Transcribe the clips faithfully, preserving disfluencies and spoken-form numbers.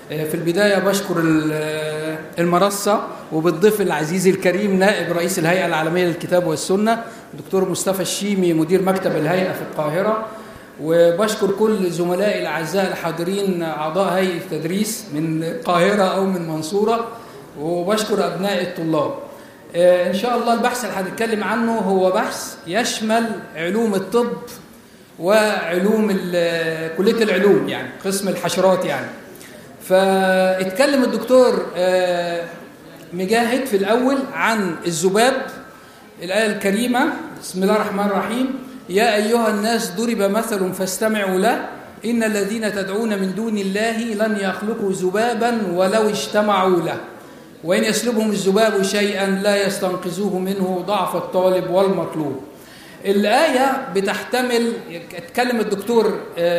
في البداية بشكر المنصة وبالضيف العزيز الكريم نائب رئيس الهيئة العالمية للكتاب والسنة الدكتور مصطفى الشيمي مدير مكتب الهيئة في القاهرة، وبشكر كل زملائي الأعزاء الحاضرين أعضاء هيئة التدريس من القاهرة أو من منصورة، وبشكر أبناء الطلاب. إن شاء الله البحث اللي هنتكلم عنه هو بحث يشمل علوم الطب وعلوم كلية العلوم، يعني قسم الحشرات يعني. فاتكلم الدكتور مجاهد في الأول عن الذباب، الآية الكريمة بسم الله الرحمن الرحيم: يا أيها الناس ضرب مثل فاستمعوا له إن الذين تدعون من دون الله لن يخلقوا ذبابا ولو اجتمعوا له وإن يسلبهم الذباب شيئا لا يستنقذوه منه ضعف الطالب والمطلوب. الآية بتحتمل، اتكلم الدكتور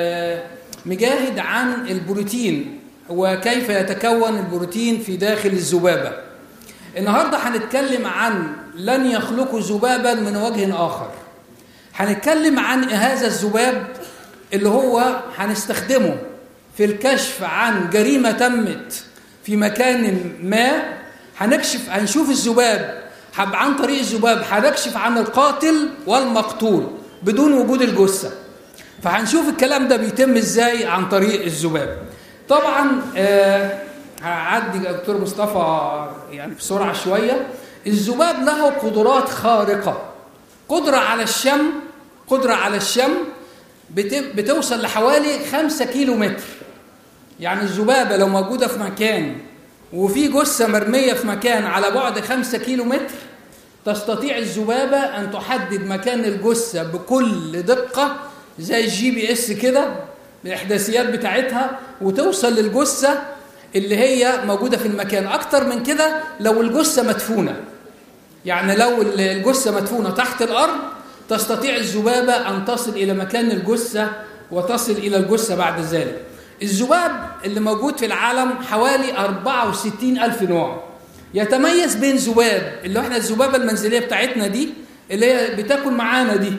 مجاهد عن البروتين وكيف يتكون البروتين في داخل الذبابة. النهاردة هنتكلم عن لن يخلقوا ذبابا من وجه آخر. هنتكلم عن هذا الذباب اللي هو هنستخدمه في الكشف عن جريمة تمت في مكان ما. هنكشف هنشوف الذباب عن طريق الذباب، هنكشف عن القاتل والمقتول بدون وجود الجثة. فهنشوف الكلام ده بيتم ازاي عن طريق الذباب. طبعا آه هعدي دكتور مصطفى يعني بسرعة شوية. الذباب له قدرات خارقة، قدرة على الشم قدرة على الشم بتوصل لحوالي خمسة كيلو متر. يعني الذبابة لو موجودة في مكان وفي جثة مرمية في مكان على بعد خمسة كيلو متر، تستطيع الذبابة أن تحدد مكان الجثة بكل دقة زي الجي بي اس كده بالإحداثيات بتاعتها، وتوصل للجثة اللي هي موجودة في المكان. أكتر من كده لو الجثة مدفونة، يعني لو الجثة مدفونة تحت الأرض تستطيع الذبابة أن تصل إلى مكان الجثة وتصل إلى الجثة بعد ذلك. الذباب اللي موجود في العالم حوالي أربعة وستين ألف نوع. يتميز بين ذباب اللي احنا الذبابة المنزلية بتاعتنا دي اللي هي بتاكل معانا دي،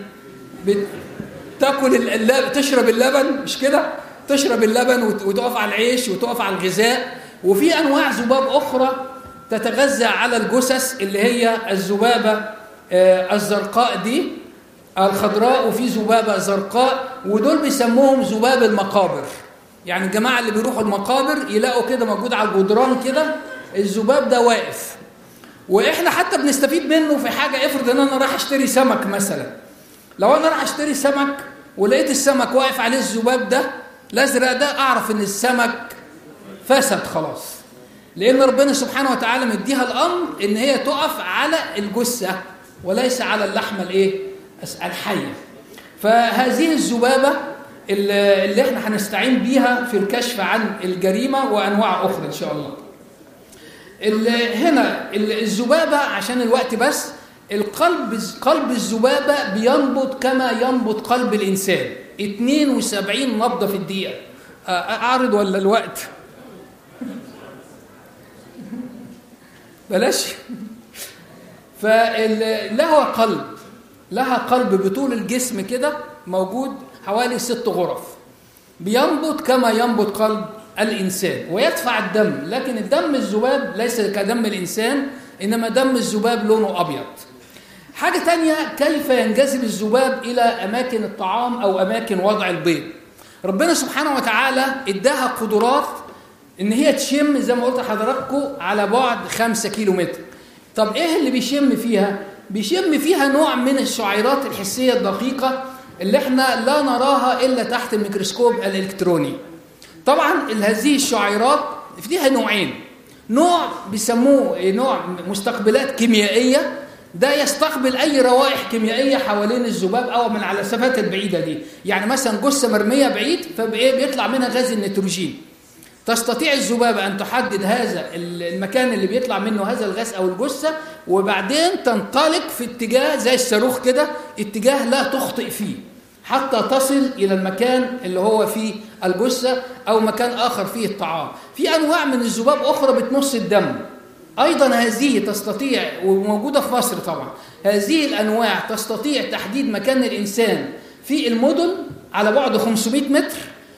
بتاكل اللبن، تشرب اللبن، مش كده؟ تشرب اللبن وتقف على العيش وتقف على الغذاء. وفي أنواع ذباب أخرى تتغذى على الجثث اللي هي الذبابة الزرقاء دي الخضراء، وفي ذبابة زرقاء، ودول بيسموهم ذباب المقابر. يعني الجماعة اللي بيروحوا المقابر يلاقوا كده موجود على الجدران كده الذباب ده واقف. وإحنا حتى بنستفيد منه في حاجة. افرض ان أنا راح اشتري سمك مثلا، لو أنا راح اشتري سمك ولقيت السمك واقف عليه الذباب ده الأزرق ده، أعرف إن السمك فسد خلاص، لأن ربنا سبحانه وتعالى مديها الأمر إن هي تقف على الجثة وليس على اللحمة الإيه؟ الحية. فهذه الذبابة اللي احنا هنستعين بيها في الكشف عن الجريمة وأنواع أخرى إن شاء الله. هنا الذبابة عشان الوقت بس، القلب قلب الذبابة بينبض كما ينبض قلب الإنسان، اثنين وسبعين نبضة في الدقيقة. أعرض ولا الوقت؟ بلاش. فلها قلب لها قلب بطول الجسم كده موجود حوالي ست غرف، بينبض كما ينبض قلب الإنسان ويدفع الدم. لكن الدم الذباب ليس كدم الإنسان، إنما دم الذباب لونه أبيض. حاجة تانية، كيف ينجذب الذباب إلى أماكن الطعام أو أماكن وضع البيض. ربنا سبحانه وتعالى إداها قدرات إن هي تشم زي ما قلت لحضراتكم على بعد خمسة كيلو متر. طب إيه اللي بيشم فيها؟ بيشم فيها نوع من الشعيرات الحسية الدقيقة اللي احنا لا نراها إلا تحت الميكروسكوب الإلكتروني. طبعا هذه الشعيرات فيها نوعين، نوع بيسموه نوع مستقبلات كيميائية، ده يستقبل أي روائح كيميائية حوالين الذباب أو من على المسافات البعيدة دي. يعني مثلا جثة مرمية بعيد فبيطلع منها غاز النيتروجين، تستطيع الذبابة أن تحدد هذا المكان اللي بيطلع منه هذا الغاز أو الجثة، وبعدين تنطلق في اتجاه زي الصاروخ كده، اتجاه لا تخطئ فيه حتى تصل إلى المكان اللي هو فيه الجثة أو مكان آخر فيه الطعام. في أنواع من الذباب أخرى بتمص الدم أيضا، هذه تستطيع، وموجودة في مصر طبعا، هذه الأنواع تستطيع تحديد مكان الإنسان في المدن على بعد خمسمائة متر،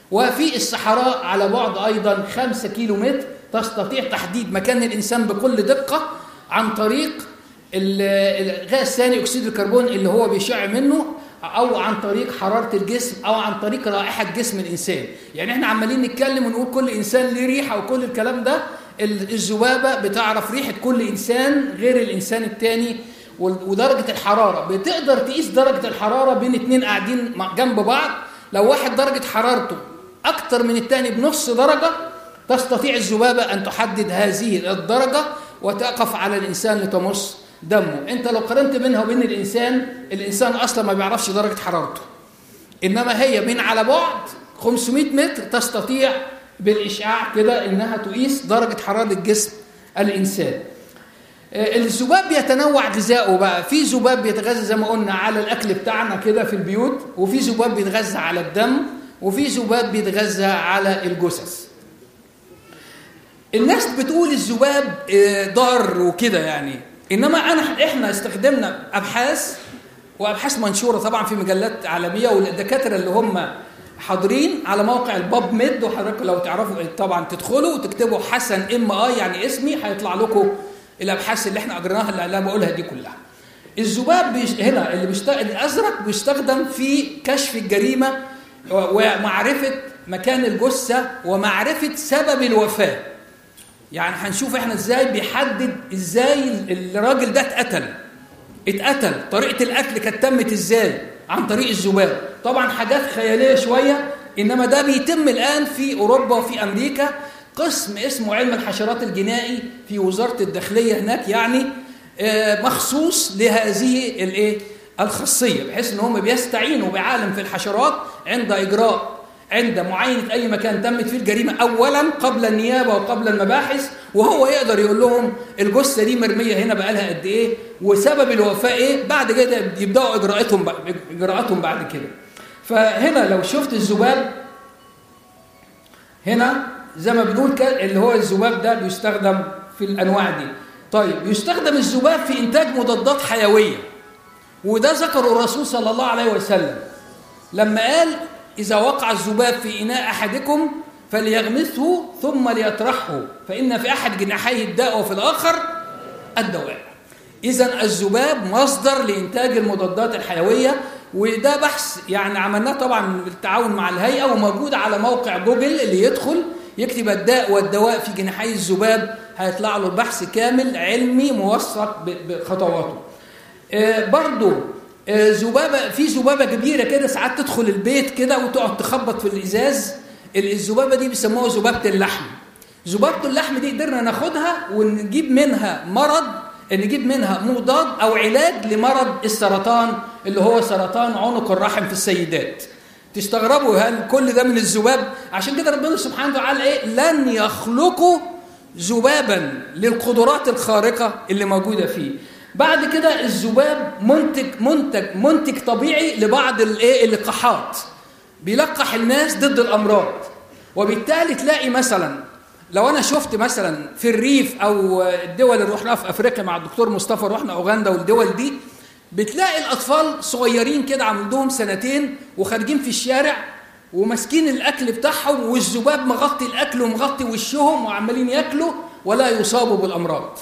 وفي الصحراء على بعد أيضا خمسة كيلو متر تستطيع تحديد مكان الإنسان بكل دقة عن طريق الغاز ثاني أكسيد الكربون اللي هو بيشع منه، أو عن طريق حرارة الجسم، أو عن طريق رائحة جسم الإنسان. يعني إحنا عمالين نتكلم ونقول كل إنسان ليه ريحة وكل الكلام ده، الذبابة بتعرف ريحة كل إنسان غير الإنسان التاني، ودرجة الحرارة بتقدر تقيس درجة الحرارة بين اتنين قاعدين جنب بعض. لو واحد درجة حرارته أكتر من التاني بنص درجة، تستطيع الذبابة أن تحدد هذه الدرجة وتقف على الإنسان لتمص دمه. أنت لو قارنت بينها وبين الإنسان، الإنسان أصلا ما بيعرفش درجة حرارته، إنما هي من على بعد خمسمائة متر تستطيع بالإشعاع كده إنها تقيس درجة حرارة جسم الإنسان. الذباب بيتنوع غذائه بقى، في ذباب بيتغذى زي ما قلنا على الأكل بتاعنا كده في البيوت، وفي ذباب بيتغذى على الدم، وفي ذباب بيتغذى على الجثث. الناس بتقول الذباب ضار وكده يعني، انما انا احنا استخدمنا ابحاث وابحاث منشوره طبعا في مجلات عالميه، والدكاتره اللي هم حاضرين على موقع الباب ميد، وحضرتك لو تعرفوا طبعا تدخلوا وتكتبوا حسن ام اي يعني اسمي، هيطلع لكم الابحاث اللي احنا اجرناها اللي انا بقولها دي كلها. الذباب هنا اللي بيشتغل الازرق بيستخدم في كشف الجريمه ومعرفه مكان الجثه ومعرفه سبب الوفاه. يعني هنشوف احنا ازاي بيحدد ازاي الراجل ده اتقتل اتقتل طريقه القتل كانت تمت ازاي عن طريق الذباب. طبعا حاجات خياليه شويه، انما ده بيتم الان في اوروبا وفي امريكا. قسم اسمه علم الحشرات الجنائي في وزاره الداخليه هناك، يعني مخصوص لهذه الايه الخاصيه، بحيث ان هم بيستعينوا بعالم في الحشرات عند اجراء عند معاينة أي مكان تمت فيه الجريمة أولا قبل النيابة وقبل المباحث، وهو يقدر يقول لهم الجثة دي مرمية هنا بقالها قد إيه وسبب الوفاة إيه. بعد كده يبدأوا إجراءاتهم إجراءاتهم بعد كده. فهنا لو شفت الذباب هنا زي ما بنقول كده، اللي هو الذباب ده بيستخدم في الأنواع دي. طيب يستخدم الذباب في إنتاج مضادات حيوية، وده ذكره الرسول صلى الله عليه وسلم لما قال إذا وقع الذباب في إناء أحدكم فليغمسه ثم ليطرحه فإن في أحد جناحيه الداء وفي الآخر الدواء. إذن الذباب مصدر لإنتاج المضادات الحيوية، وده بحث يعني عملناه طبعا بالتعاون مع الهيئة، وموجود على موقع جوجل. اللي يدخل يكتب الداء والدواء في جناحي الذباب هيطلع له البحث كامل علمي موثق بخطواته. آه برضو ذبابه في ذبابه كبيره كده ساعات تدخل البيت كده وتقعد تخبط في الازاز. الذبابه دي بيسموها ذبابه اللحم. ذبابه اللحم دي قدرنا ناخدها ونجيب منها مرض، نجيب منها مضاد او علاج لمرض السرطان اللي هو سرطان عنق الرحم في السيدات. تستغربوا هل كل ده من الذباب؟ عشان كده ربنا سبحانه وتعالى ايه لن يخلقوا ذبابا للقدرات الخارقه اللي موجوده فيه. بعد كده الذباب منتج منتج منتج طبيعي لبعض الايه اللقاحات، بيلقح الناس ضد الامراض. وبالتالي تلاقي مثلا لو انا شفت مثلا في الريف او الدول اللي رحنا في افريقيا مع الدكتور مصطفى رحنا اوغندا والدول دي، بتلاقي الاطفال صغيرين كده عندهم سنتين وخارجين في الشارع وماسكين الاكل بتاعهم والذباب مغطي الاكل ومغطي وشهم وعمالين ياكلوا ولا يصابوا بالامراض.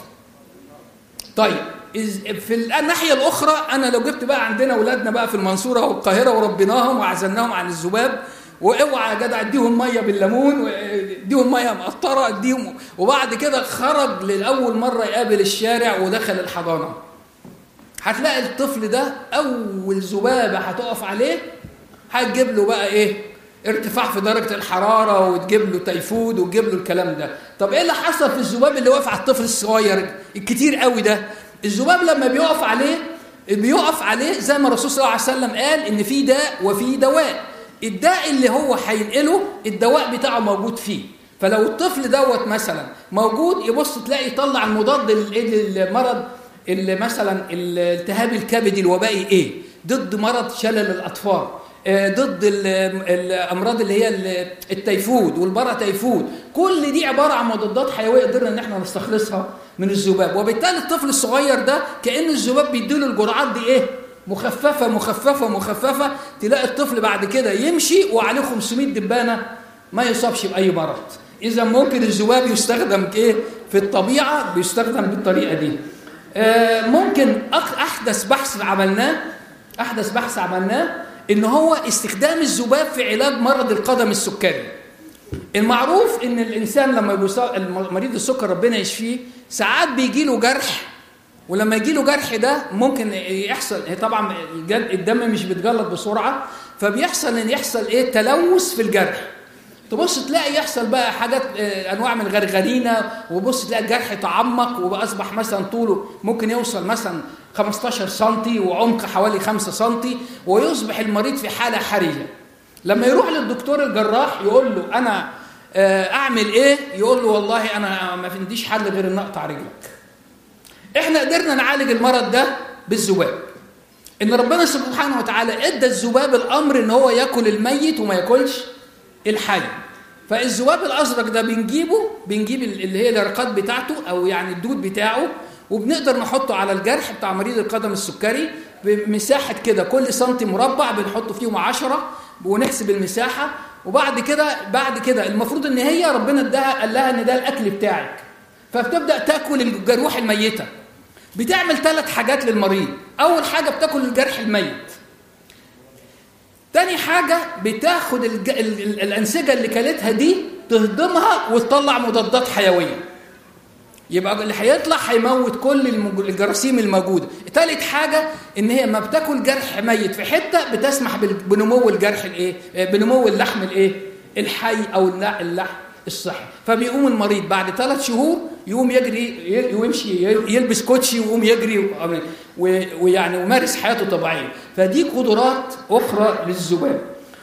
طيب في الناحيه الاخرى انا لو جبت بقى عندنا اولادنا بقى في المنصوره والقاهره وربيناهم وعزلناهم عن الذباب، واوعى يا جدع اديهم ميه بالليمون واديهم ميه مقطره اديهم، وبعد كده خرج لاول مره يقابل الشارع ودخل الحضانه، هتلاقي الطفل ده اول ذبابه هتقف عليه هتجيب له بقى ايه ارتفاع في درجه الحراره وتجيب له تيفود وتجيب له الكلام ده. طب ايه اللي حصل في الذباب اللي وقف على الطفل الصغير الكتير قوي ده؟ الذباب لما بيقف عليه بيقف عليه زي ما الرسول صلى الله عليه وسلم قال ان في داء وفي دواء. الداء اللي هو هينقله الدواء بتاعه موجود فيه، فلو الطفل دوت مثلا موجود يبص تلاقي يطلع المضاد للمرض اللي مثلا الالتهاب الكبدي الوبائي ايه ضد مرض شلل الاطفال، ضد الامراض اللي هي التيفود والباراتيفود. كل دي عباره عن مضادات حيويه قدرنا ان احنا نستخلصها من الذباب. وبالتالي الطفل الصغير ده كأن الذباب بيديله الجرعات دي ايه مخففه مخففه مخففه، تلاقي الطفل بعد كده يمشي وعليه خمسمائة دبانه ما يصابش باي مرض. اذا ممكن الذباب يستخدم ايه في الطبيعه، بيستخدم بالطريقه دي. آه ممكن احدث بحث عملناه احدث بحث عملناه ان هو استخدام الذباب في علاج مرض القدم السكري. المعروف ان الانسان لما بيصاب مريض السكر ربنا يشفيه ساعات بيجي له جرح، ولما يجي له جرح ده ممكن يحصل طبعا الدم مش بيتجلط بسرعه، فبيحصل ان يحصل ايه تلوث في الجرح. تبص تلاقي يحصل بقى حاجات انواع من الغرغرينه، وبص تلاقي الجرح تعمق وباصبح مثلا طوله ممكن يوصل مثلا خمستاشر سنتي وعمق حوالي خمسة سنتي، ويصبح المريض في حاله حرجه. لما يروح للدكتور الجراح يقول له انا اعمل ايه، يقول له والله انا ما عنديش حل غير ان اقطع رجلك. احنا قدرنا نعالج المرض ده بالذباب، ان ربنا سبحانه وتعالى ادى الذباب الامر ان هو ياكل الميت وما ياكلش الحي. فالذباب الازرق ده بنجيبه بنجيب اللي هي الرقات بتاعته او يعني الدود بتاعه، وبنقدر نحطه على الجرح بتاع مريض القدم السكري بمساحه كده كل سنتي مربع بنحطه فيهم عشرة ونحسب المساحه. وبعد كده بعد كده المفروض ان هي ربنا اداها قال لها ان ده الاكل بتاعك، فبتبدا تاكل الجروح الميته. بتعمل ثلاث حاجات للمريض. اول حاجه بتاكل الجرح الميت، تاني حاجة بتاخد الج... ال... الأنسجة اللي كلتها دي تهضمها وتطلع مضادات حيوية، يبقى اللي هيطلع هيموت كل المج... الجراثيم الموجودة. تالت حاجة إن هي ما بتاكل جرح ميت في حتة بتسمح بنمو الجرح الإيه؟ بنمو اللحم الإيه؟ الحي أو اللحم الصحي. فبيقوم المريض بعد ثلاث شهور يقوم يجري ويمشي يلبس كوتشي ويقوم يجري ويعني ومارس حياته طبيعية. فدي قدرات أخرى للذباب.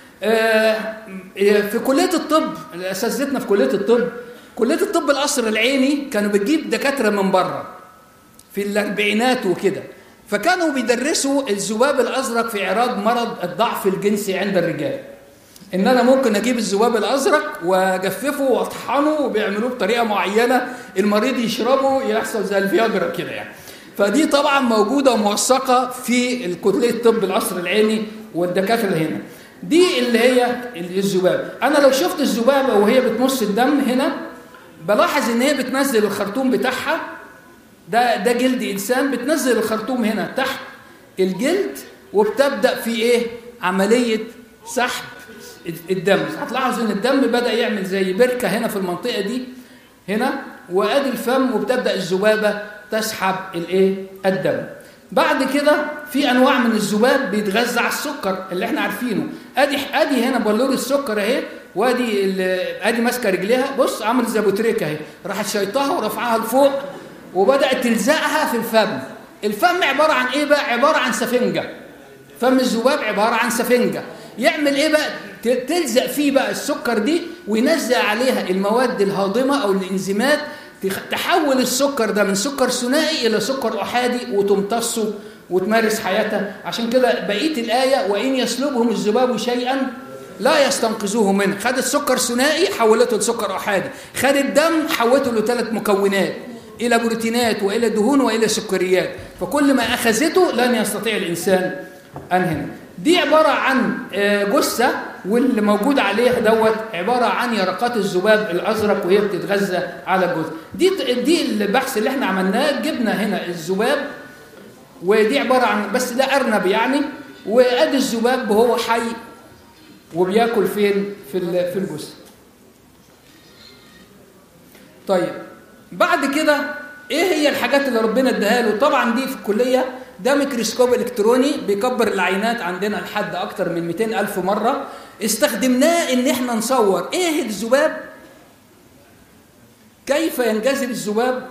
في كلية الطب أساتذتنا في كلية الطب كلية الطب القصر العيني كانوا بتجيب دكاترة من بره في الأربعينات وكده، فكانوا بيدرسوا الذباب الأزرق في علاج مرض الضعف الجنسي عند الرجال. ان انا ممكن اجيب الذباب الازرق واجففه واطحنه وبيعملوه بطريقه معينه المريض يشربه يحصل زي الفياجرا كده يعني. فدي طبعا موجوده وموثقه في كليه الطب القصر العيني والدكاتره اللي هنا. دي اللي هي الذباب. انا لو شفت الذبابه وهي بتمص الدم هنا بلاحظ ان هي بتنزل الخرطوم بتاعها، ده ده جلد انسان، بتنزل الخرطوم هنا تحت الجلد وبتبدا في ايه عمليه سحب الدم. هتلاحظ ان الدم بدأ يعمل زي بركة هنا في المنطقة دي هنا، وادي الفم وبتبدأ الذبابة تسحب الايه الدم. بعد كده في انواع من الذباب بيتغذى على السكر اللي احنا عارفينه. ادي ادي هنا بلور السكر اهي، وادي ادي ماسكه رجليها، بص عملت زي ابو تريكه اهي، راحت شيطها ورفعها لفوق وبدأت تلزقها في الفم. الفم عبارة عن ايه بقى؟ عبارة عن سفنجة. فم الذباب عبارة عن سفنجة. يعمل ايه بقى؟ تلزق فيه بقى السكر دي وينزل عليها المواد الهاضمة او الانزيمات تحول السكر ده من سكر ثنائي الى سكر احادي وتمتصه وتمارس حياتها. عشان كده بقيه الايه وان يسلبهم الذباب شيئا لا يستنقذوه منه. خد السكر ثنائي حولته لسكر احادي، خد الدم حولته لثلاث مكونات الى بروتينات والى دهون والى سكريات، فكل ما اخذته لن يستطيع الانسان انهن. دي عبارة عن جثة واللي موجود عليها دوت عبارة عن يرقات الذباب الأزرق وهي بتتغذى على الجثة. دي دي البحث اللي احنا عملناه، جبنا هنا الذباب ودي عبارة عن بس ده أرنب يعني، وأدي الذباب وهو حي وبياكل فين في في الجثة. طيب بعد كده ايه هي الحاجات اللي ربنا اداها له؟ طبعا دي في الكلية ده ميكروسكوب الكتروني بيكبر العينات عندنا لحد اكتر من مئتين ألف مرة. استخدمناه ان احنا نصور ايه الذباب، كيف ينجذب الذباب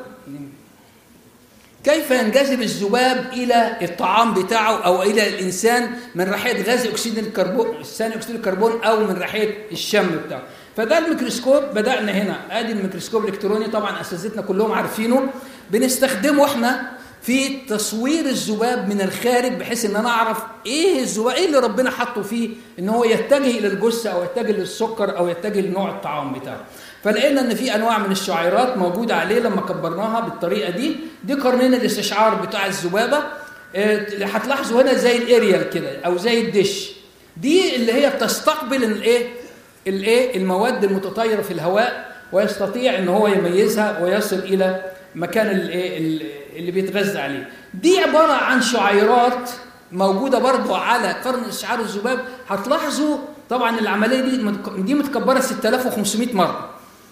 كيف ينجذب الذباب الى الطعام بتاعه او الى الانسان من ريحه غاز اكسيد الكربون ثاني اكسيد الكربون او من ريحه الشم بتاعه. فده الميكروسكوب بدأنا هنا، ادي الميكروسكوب الالكتروني طبعا اساتذتنا كلهم عارفينه، بنستخدمه احنا في تصوير الذباب من الخارج بحيث ان انا اعرف ايه الذباب ايه اللي ربنا حطه فيه ان هو يتجه الى الجثه او يتجه للسكر او يتجه لنوع الطعام بتاعه. فلقينا ان في انواع من الشعيرات موجوده عليه لما كبرناها بالطريقه دي. دي قرنين الاستشعار بتاع الذبابه. هتلاحظوا هنا زي الاريال كده او زي الدش، دي اللي هي بتستقبل الايه الايه المواد المتطايره في الهواء ويستطيع ان هو يميزها ويصل الى مكان الايه اللي بيتغذى عليه. دي عباره عن شعيرات موجوده برضو على قرن استشعار الذباب. هتلاحظوا طبعا العمليه دي دي متكبره ستة آلاف وخمسمائة مره.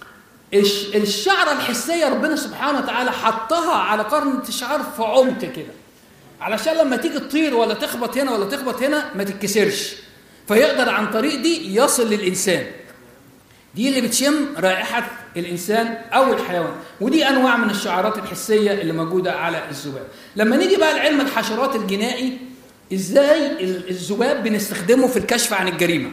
الشعره الحسيه ربنا سبحانه وتعالى حطها على قرن استشعار في عمق كده، علشان لما تيجي تطير ولا تخبط هنا ولا تخبط هنا ما تتكسرش، فيقدر عن طريق دي يصل للإنسان. دي اللي بتشم رائحة الإنسان أو الحيوان، ودي أنواع من الشعارات الحسية اللي موجودة على الذباب. لما نيجي بقى لعلم الحشرات الجنائي، إزاي الذباب بنستخدمه في الكشف عن الجريمة.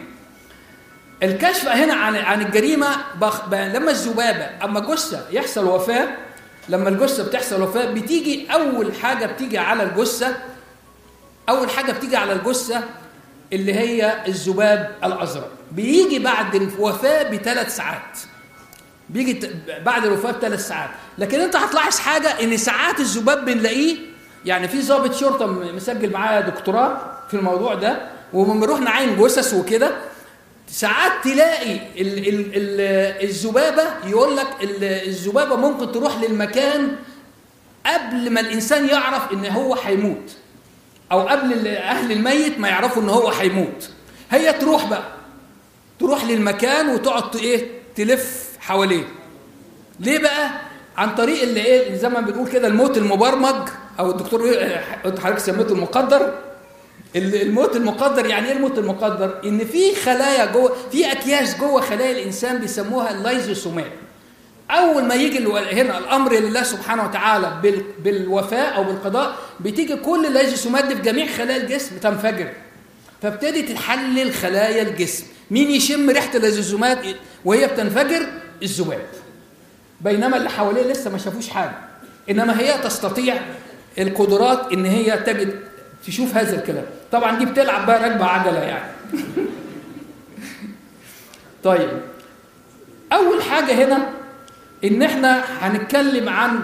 الكشف هنا عن عن الجريمة بخ... لما الذبابة أما جثة يحصل وفاة، لما الجثة بتحصل وفاة بتيجي أول حاجة بتيجي على الجثة أول حاجة بتيجي على الجثة اللي هي الذباب الأزرق. بيجي بعد الوفاة بثلاث ساعات، بيجي بعد الوفاة بثلاث ساعات. لكن أنت هتلاحظ حاجة، إن ساعات الذباب بنلاقيه، يعني في ضابط شرطة مسجل معايا دكتوراه في الموضوع ده، ومن بنروح نعاين جثث وكده، ساعات تلاقي ال ال ال الذبابة يقول لك الذبابة ممكن تروح للمكان قبل ما الإنسان يعرف إن هو هيموت، أو قبل أهل الميت ما يعرفوا إن هو هيموت. هي تروح بقى تروح للمكان وتقعد إيه تلف حواليه. ليه بقى؟ عن طريق اللي إيه زي ما بنقول كده الموت المبرمج، أو الدكتور حضرتك سميته المقدر. الموت المقدر يعني ايه الموت المقدر؟ ان في خلايا جوه، في اكياس جوه خلايا الانسان بيسموها اللايزوسومات. اول ما يجي هنا الامر لله سبحانه وتعالى بالوفاه او بالقضاء، بتيجي كل اللايزوسومات دي في جميع خلايا الجسم تنفجر، فابتدي تحلل خلايا الجسم. مين يشم ريحه اللايزوسومات وهي بتنفجر؟ الذباب. بينما اللي حواليه لسه ما شافوش حاجه، انما هي تستطيع القدرات ان هي تجد تشوف هذا الكلام. طبعا دي بتلعب بقى راكبه عجله يعني. طيب، اول حاجه هنا ان احنا هنتكلم عن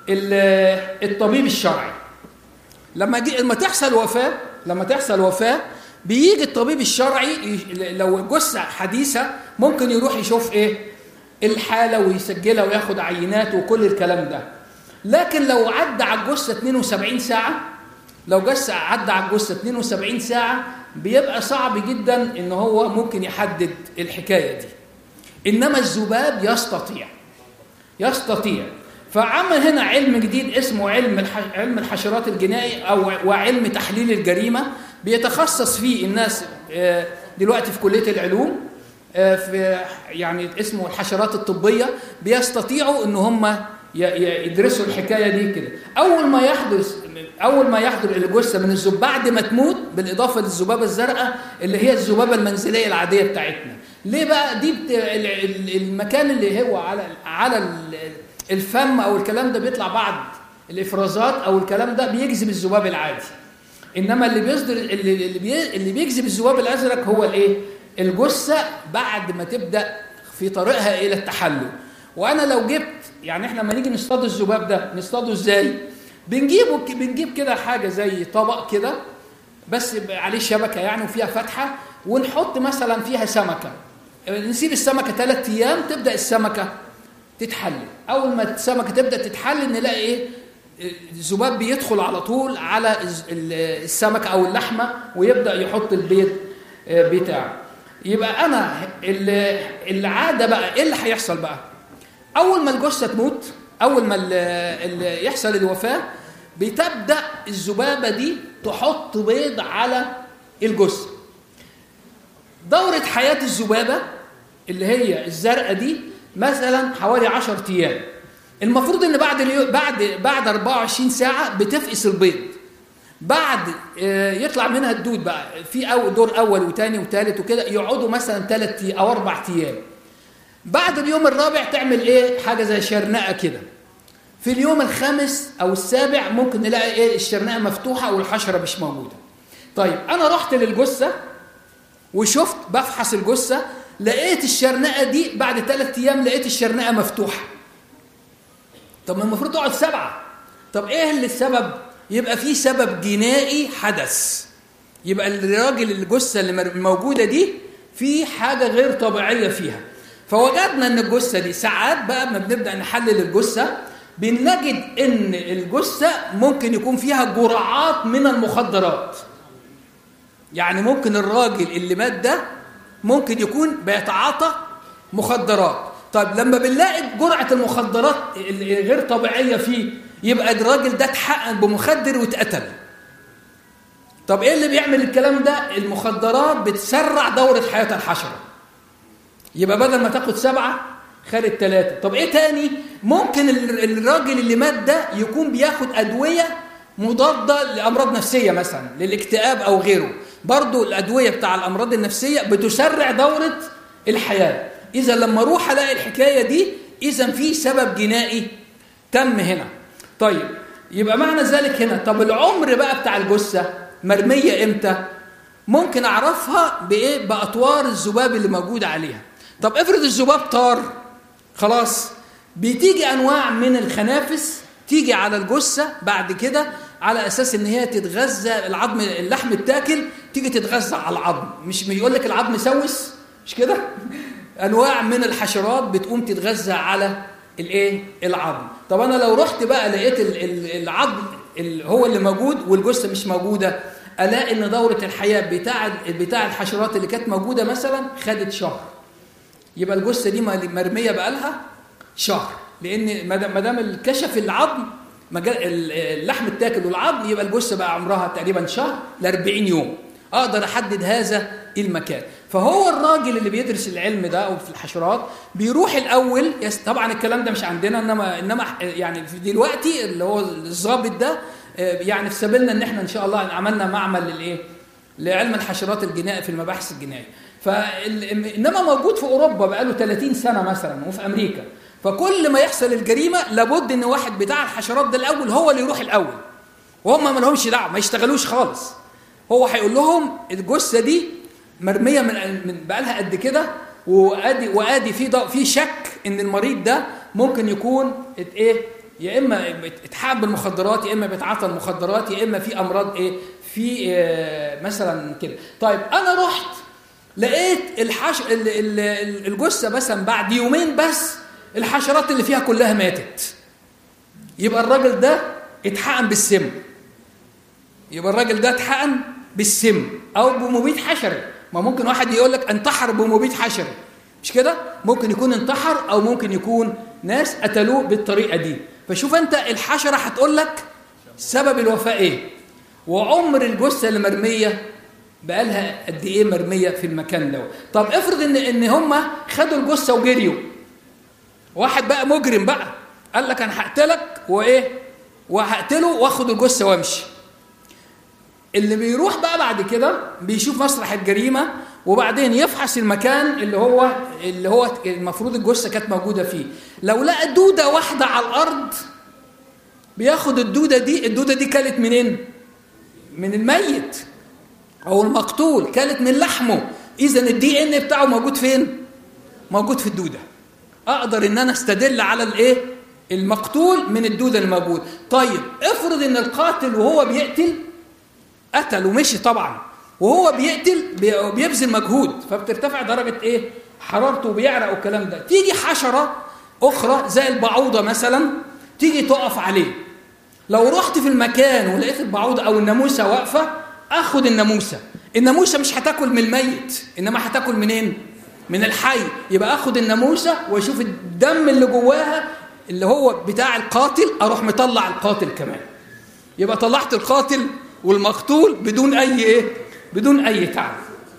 الطبيب الشرعي. لما جي لما تحصل وفاه لما تحصل وفاه بيجي الطبيب الشرعي، لو جثه حديثه ممكن يروح يشوف ايه الحاله ويسجلها وياخد عينات وكل الكلام ده. لكن لو عدى على الجثه اثنين وسبعين ساعه، لو جثة عدى على الجثة اثنين وسبعين ساعة، بيبقى صعب جدا ان هو ممكن يحدد الحكاية دي. انما الذباب يستطيع يستطيع فعمل هنا علم جديد اسمه علم علم الحشرات الجنائي او وعلم تحليل الجريمة، بيتخصص فيه الناس دلوقتي في كلية العلوم، في يعني اسمه الحشرات الطبية، بيستطيعوا ان هم يدرسوا الحكاية دي كده. اول ما يحدث اول ما يحضر الجثه من الذباب بعد ما تموت، بالاضافه للذبابه الزرقاء اللي هي الذبابه المنزليه العاديه بتاعتنا. ليه بقى؟ دي بت... المكان اللي هو على على الفم او الكلام ده بيطلع بعض الافرازات او الكلام ده بيجذب الذباب العادي. انما اللي بيصدر اللي بي... اللي بيجذب الذباب الازرق هو الايه؟ الجثه بعد ما تبدا في طريقها الى التحلل. وانا لو جبت يعني احنا لما نيجي نصطاد الذباب ده نصطاده ازاي؟ بنجيبه بنجيب كده حاجه زي طبق كده بس عليه شبكه يعني وفيها فتحه، ونحط مثلا فيها سمكه، نسيب السمكه ثلاث ايام تبدا السمكه تتحلل. اول ما السمكه تبدا تتحلل نلاقي ايه؟ الذباب بيدخل على طول على السمكه او اللحمه ويبدا يحط البيض بتاعه. يبقى انا العاده بقى ايه اللي هيحصل بقى؟ اول ما الجثه تموت، اول ما اللي يحصل الوفاه، بتبدا الذبابه دي تحط بيض على الجثه. دوره حياه الذبابه اللي هي الزرقاء دي مثلا حوالي عشرة ايام. المفروض ان بعد اليو... بعد بعد أربعة وعشرين ساعه بتفقس البيض، بعد يطلع منها الدود بقى في أو دور اول وثاني وثالث وكده، يقعدوا مثلا ثلاث او اربع ايام. بعد اليوم الرابع تعمل ايه؟ حاجه زي شرنقه كده. في اليوم الخامس او السابع ممكن نلاقي ايه؟ الشرنقه مفتوحه والحشره مش موجوده. طيب انا رحت للجثه وشفت بفحص الجثه، لقيت الشرنقه دي بعد ثلاث ايام لقيت الشرنقه مفتوحه. طب ما المفروض تقعد سبعه. طب ايه اللي السبب؟ يبقى في سبب جنائي حدث. يبقى الراجل الجثة اللي موجودة دي في حاجة غير طبيعية فيها. فوجدنا ان الجثة دي ساعات بقى ما بنبدأ نحلل الجثة بنجد ان الجثة ممكن يكون فيها جرعات من المخدرات. يعني ممكن الراجل اللي مات ده ممكن يكون بيتعاطى مخدرات. طيب لما بنلاقي جرعة المخدرات غير طبيعية فيه يبقى الراجل ده اتحقن بمخدر واتقتل. طب ايه اللي بيعمل الكلام ده؟ المخدرات بتسرع دورة حياة الحشرة. يبقى بدل ما تاخد سبعة خدت ثلاثة. طب ايه تاني؟ ممكن الراجل اللي مات ده يكون بياخد أدوية مضادة لأمراض نفسية مثلا للاكتئاب أو غيره. برضو الأدوية بتاع الأمراض النفسية بتسرع دورة الحياة. إذا لما أروح ألاقي الحكاية دي إذا في سبب جنائي تم هنا. طيب يبقى معنى ذلك هنا طب العمر بقى بتاع الجثة مرمية إمتى؟ ممكن أعرفها بإيه؟ بأطوار الذباب اللي موجودة عليها. طب افرض الذباب طار خلاص، بتيجي أنواع من الخنافس تيجي على الجثة بعد كده على أساس إن هي تتغذى العظم، اللحم التاكل تيجي تتغذى على العظم. مش بيقول لك العظم سوس مش كده؟ أنواع من الحشرات بتقوم تتغذى على الايه؟ العظم. طب أنا لو رحت بقى لقيت العظم هو اللي موجود والجثة مش موجودة، ألاقي إن دورة الحياة بتاع بتاع الحشرات اللي كانت موجودة مثلا خدت شهر. يبقى الجثة دي مرمية بقالها شهر، لأن ما دام الكشف العظم اللحم التاكل والعظم يبقى الجثة بقى عمرها تقريبا شهر لأربعين يوم. أقدر أحدد هذا المكان. فهو الراجل اللي بيدرس العلم ده أو في الحشرات بيروح الأول، طبعا الكلام ده مش عندنا، إنما إنما يعني في دلوقتي اللي هو الضابط ده يعني في سبيلنا إن إحنا إن شاء الله عملنا معمل للإيه؟ لعلم الحشرات الجنائي في المباحث الجنائية. فإنما موجود في أوروبا بقاله ثلاثين سنة مثلا وفي أمريكا. فكل ما يحصل الجريمة لابد إن واحد بتاع الحشرات ده الأول هو اللي يروح الأول، وهم ما لهمش دعوة، ما يشتغلوش خالص. هو هيقول لهم الجثة دي مرمية من من بقالها قد كده، وادي وادي في في شك ان المريض ده ممكن يكون ايه، يا اما اتحقن بالمخدرات، يا اما بيتعاطى المخدرات، يا اما في امراض ايه، في إيه مثلا كده. طيب انا رحت لقيت الحش الجثة مثلا بعد يومين بس الحشرات اللي فيها كلها ماتت. يبقى الراجل ده اتحقن بالسم. يبقى الراجل ده اتحقن بالسم او بمبيد حشري. ما ممكن واحد يقول لك انتحر بمبيد حشري مش كده؟ ممكن يكون انتحر او ممكن يكون ناس قتلوه بالطريقه دي. فشوف انت الحشره هتقول لك سبب الوفاه ايه، وعمر الجثه اللي مرميه بقالها قد ايه مرميه في المكان ده. طب افرض ان ان هم خدوا الجثه وجريوا، واحد بقى مجرم بقى قال لك انا هقتلك وايه وهقتله واخد الجثه وامشي. اللي بيروح بقى بعد كده بيشوف مسرح الجريمه وبعدين يفحص المكان اللي هو اللي هو المفروض الجثه كانت موجوده فيه. لو لقى دوده واحده على الارض بياخد الدوده دي. الدوده دي كانت منين؟ من الميت او المقتول، كانت من لحمه. اذا الدي ان بتاعه موجود فين؟ موجود في الدوده. اقدر ان انا استدل على الايه؟ المقتول من الدوده الموجود. طيب افرض ان القاتل وهو بيقتل قتل ومشي طبعا، وهو بيقتل بيبذل مجهود فبترتفع درجة ايه؟ حرارته وبيعرق والكلام ده. تيجي حشرة اخرى زي البعوضة مثلا تيجي تقف عليه. لو رحت في المكان ولقيت البعوضة او الناموسة واقفة اخد الناموسة. الناموسة مش هتاكل من الميت انما هتاكل منين؟ من الحي. يبقى اخد الناموسة واشوف الدم اللي جواها اللي هو بتاع القاتل، اروح مطلع القاتل كمان. يبقى طلعت القاتل والمقتول بدون اي ايه؟ بدون اي تعب.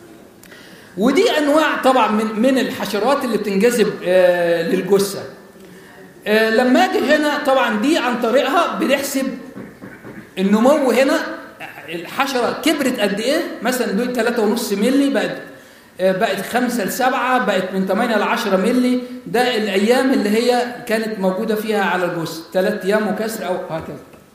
ودي انواع طبعا من من الحشرات اللي بتنجذب آه للجثه. آه لما اجي هنا طبعا دي عن طريقها بنحسب النمو. هنا الحشره كبرت قد ايه؟ مثلا دول ثلاثة ونص مللي بقت آه بقت خمسة لسبعة، بقت من ثمانية لعشرة مللي. ده الايام اللي هي كانت موجوده فيها على الجثه، ثلاث ايام وكسر او هكذا.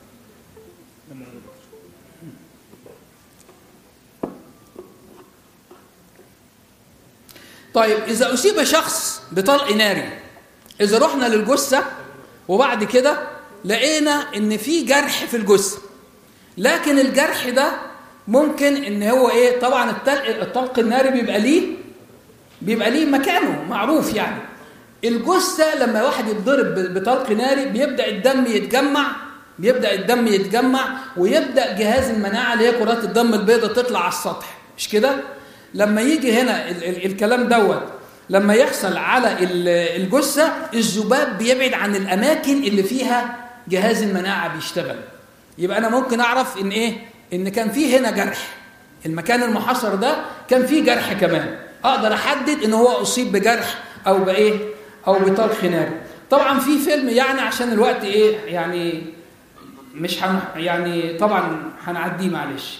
طيب إذا أصيب شخص بطلق ناري، إذا رحنا للجثة وبعد كده لقينا إن في جرح في الجثة، لكن الجرح ده ممكن ان هو ايه، طبعا الطلق, الطلق الناري بيبقى ليه بيبقى ليه مكانه معروف. يعني الجثه لما واحد يتضرب بطلق ناري بيبدا الدم يتجمع بيبدا الدم يتجمع ويبدا جهاز المناعه اللي هي كرات الدم البيضاء تطلع على السطح، مش كده؟ لما يجي هنا ال ال الكلام دوت لما يحصل على الجثه، الذباب بيبعد عن الاماكن اللي فيها جهاز المناعه بيشتغل. يبقى انا ممكن اعرف ان ايه، ان كان فيه هنا جرح، المكان المحاصر ده كان فيه جرح كمان، اقدر احدد ان هو اصيب بجرح او بايه او بطلق ناري. طبعا في فيلم يعني عشان الوقت ايه يعني مش هن يعني طبعا هنعديه معلش.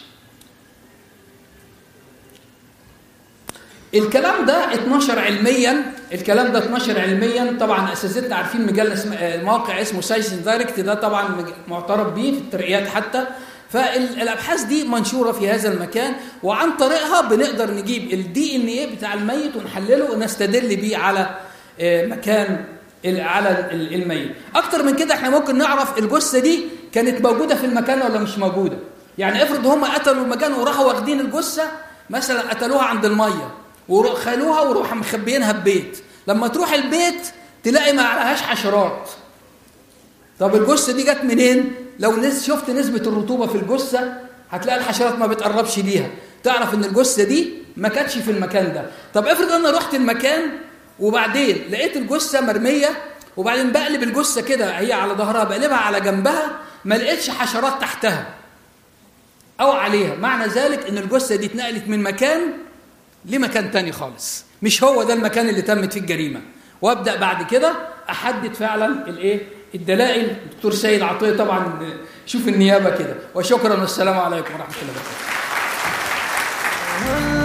الكلام ده اتنشر علميا، الكلام ده اتنشر علميا. طبعا اساتذتنا عارفين مجله اسمها موقع اسمه ساينس دايركت، ده طبعا معترف بيه في الترقيات حتى. فالابحاث دي منشوره في هذا المكان، وعن طريقها بنقدر نجيب الدي ان ايه بتاع الميت ونحلله ونستدل بيه على مكان على الميت. اكتر من كده احنا ممكن نعرف الجثه دي كانت موجوده في المكان ولا مش موجوده. يعني افرض هم قتلوا المكان وراحوا واخدين الجثه مثلا، قتلوها عند الميه وخلوها وروحوا مخبيينها ببيت، لما تروح البيت تلاقي ما عليهاش حشرات. طب الجثه دي جت منين؟ لو نس شفت نسبه الرطوبه في الجثه هتلاقي الحشرات ما بتقربش ليها، تعرف ان الجثه دي ما كانتش في المكان ده. طب افرض انا رحت المكان وبعدين لقيت الجثه مرميه، وبعدين بقلب الجثه كده هي على ظهرها بقلبها على جنبها، ما لقيتش حشرات تحتها او عليها، معنى ذلك ان الجثه دي اتنقلت من مكان لمكان تاني خالص، مش هو ده المكان اللي تمت فيه الجريمه. وابدا بعد كده احدد فعلا الايه الدلائل. دكتور سيد عطيه طبعا شوف النيابه كده. وشكرا والسلام عليكم ورحمه الله وبركاته.